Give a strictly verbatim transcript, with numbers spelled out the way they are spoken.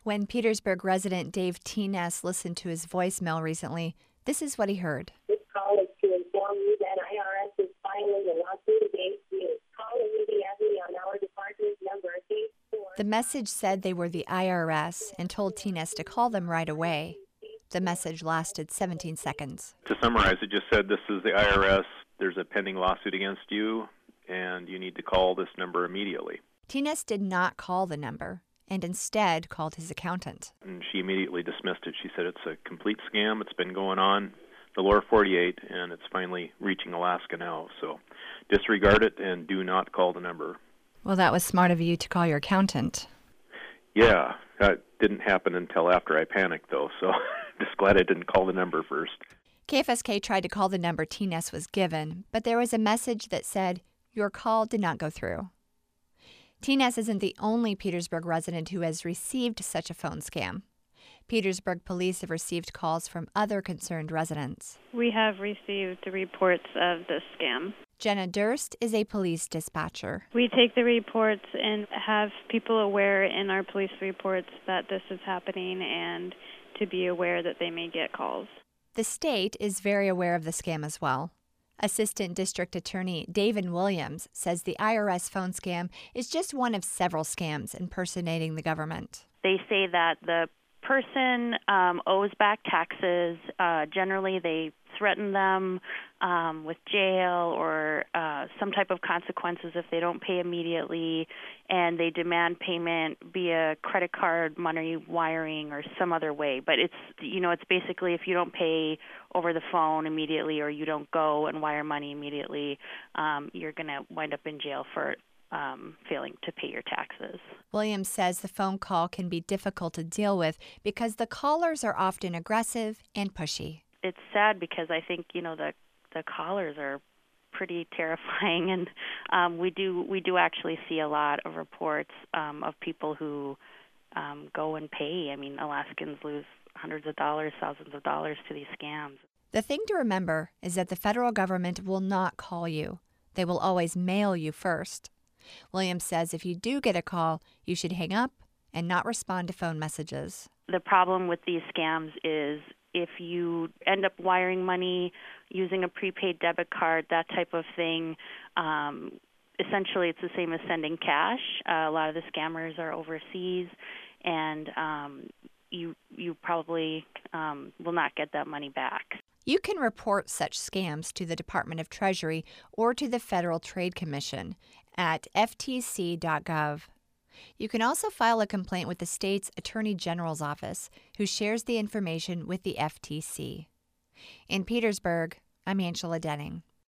When Petersburg resident Dave T. Ness listened to his voicemail recently, this is what he heard. This call is to inform you that I R S is filing a lawsuit against you. Call immediately on our department number eight four. The message said they were the I R S and told T. Ness to call them right away. The message lasted seventeen seconds. To summarize, it just said, this is the I R S, there's a pending lawsuit against you, and you need to call this number immediately. T. Ness did not call the number, and instead called his accountant. And she immediately dismissed it. She said it's a complete scam. It's been going on the lower forty-eight, and it's finally reaching Alaska now. So disregard it and do not call the number. Well, that was smart of you to call your accountant. Yeah, that didn't happen until after I panicked, though, so just glad I didn't call the number first. K F S K tried to call the number T. Ness was given, but there was a message that said, your call did not go through. T. Ness isn't the only Petersburg resident who has received such a phone scam. Petersburg police have received calls from other concerned residents. We have received reports of this scam. Jenna Durst is a police dispatcher. We take the reports and have people aware in our police reports that this is happening and to be aware that they may get calls. The state is very aware of the scam as well. Assistant District Attorney David Williams says the I R S phone scam is just one of several scams impersonating the government. They say that the person um, owes back taxes. Uh, generally, they threaten them um, with jail or uh, some type of consequences if they don't pay immediately, and they demand payment via credit card, money wiring, or some other way. But it's, you know, it's basically if you don't pay over the phone immediately or you don't go and wire money immediately, um, you're going to wind up in jail for Um, failing to pay your taxes. Williams says the phone call can be difficult to deal with because the callers are often aggressive and pushy. It's sad because I think, you know, the the callers are pretty terrifying, and um, we do we do actually see a lot of reports um, of people who um, go and pay. I mean, Alaskans lose hundreds of dollars, thousands of dollars to these scams. The thing to remember is that the federal government will not call you. They will always mail you first. Williams says if you do get a call, you should hang up and not respond to phone messages. The problem with these scams is if you end up wiring money using a prepaid debit card, that type of thing, um, essentially it's the same as sending cash. Uh, a lot of the scammers are overseas, and um, you you probably um, will not get that money back. You can report such scams to the Department of Treasury or to the Federal Trade Commission at f t c dot gov. You can also file a complaint with the state's Attorney General's office, who shares the information with the F T C. In Petersburg, I'm Angela Denning.